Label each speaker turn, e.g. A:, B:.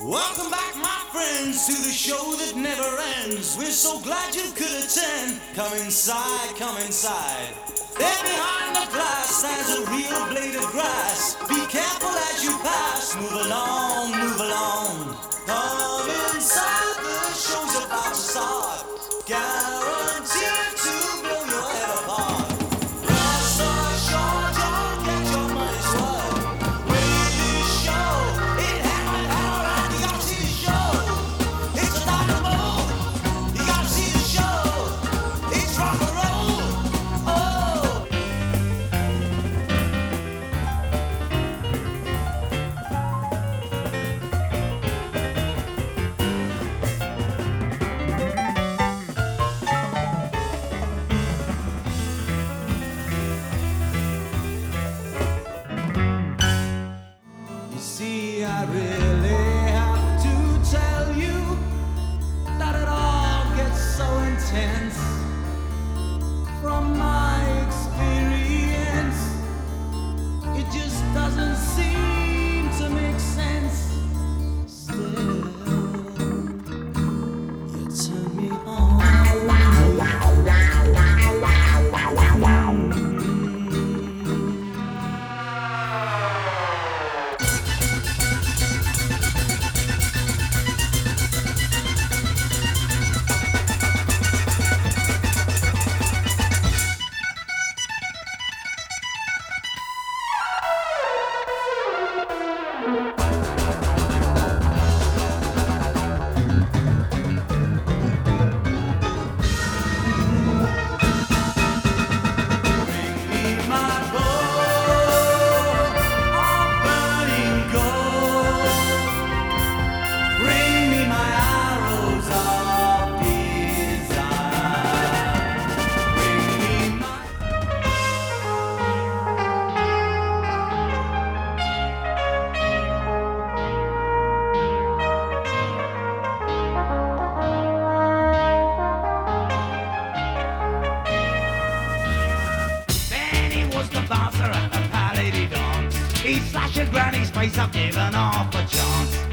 A: Welcome back, my friends, to the show that never ends. We're so glad you could attend. Come inside, come inside. There behind the glass stands a real blade of grass. Be careful as you pass. Move along, move along. Come inside, the show's about to start. Guaranteed to blow your head apart. Rest assured, you'll get your money's worth. Really show, it happened alright. You gotta see the show. It's a dynamo. You gotta see the show. It's rock and roll. Oh. You see, I really have to tell you that it all gets so intense. From my experience, it just doesn't seem to make sense. Still, you turn me on.
B: Bouncer at the Pallady dance. He'd slash a granny's face up, given half a chance.